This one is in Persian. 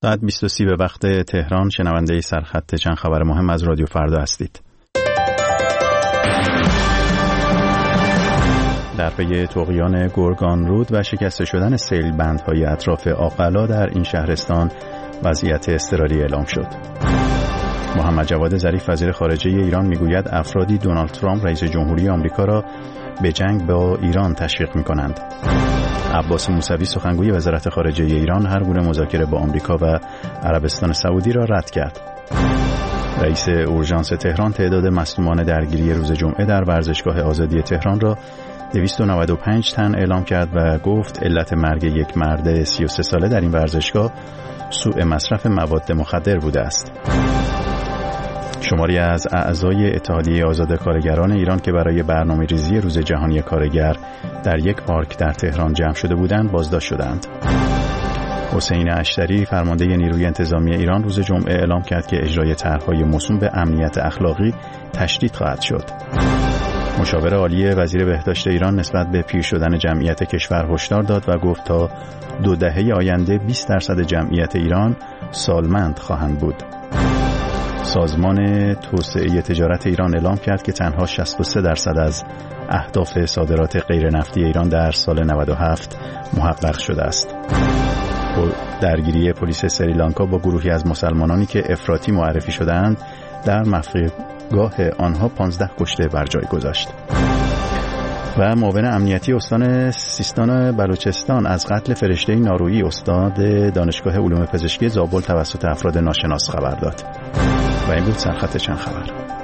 ساعت 20:30 به وقت تهران. شنونده سرخط چند خبر مهم از رادیو فردا هستید. در پی طغیان گرگان رود و شکسته شدن سیل بندهای اطراف آقلا در این شهرستان وضعیت اضطراری اعلام شد. محمد جواد ظریف وزیر خارجه ایران میگوید افرادی دونالد ترامپ رئیس جمهوری آمریکا را به جنگ با ایران تشویق می‌کنند. عباس موسوی سخنگوی وزارت خارجه ایران هر گونه مذاکره با آمریکا و عربستان سعودی را رد کرد. رئیس اورژانس تهران تعداد مصدومان درگیری روز جمعه در ورزشگاه آزادی تهران را 295 تن اعلام کرد و گفت علت مرگ یک مرد 33 ساله در این ورزشگاه سوء مصرف مواد مخدر بوده است. شماری از اعضای اتحادیه آزاد کارگران ایران که برای برنامه‌ریزی روز جهانی کارگر در یک پارک در تهران جمع شده بودند بازداشت شدند. حسین اشتری فرمانده نیروی انتظامی ایران روز جمعه اعلام کرد که اجرای طرح‌های موسوم به امنیت اخلاقی تشدید خواهد شد. مشاور عالی وزیر بهداشت ایران نسبت به پیر شدن جمعیت کشور هشدار داد و گفت تا 2 دهه آینده 20% جمعیت ایران سالمند خواهند بود. سازمان توسعه تجارت ایران اعلام کرد که تنها 63% از اهداف صادرات غیر نفتی ایران در سال 97 محقق شده است. درگیری پلیس سریلانکا با گروهی از مسلمانانی که افراطی معرفی شده‌اند در مفرگاه آنها 15 کشته بر جای گذاشت. و معاون امنیتی استان سیستان بلوچستان از قتل فرشته نارویی استاد دانشگاه علوم پزشکی زابل توسط افراد ناشناس خبر داد. و این بود سرخط چند خبر.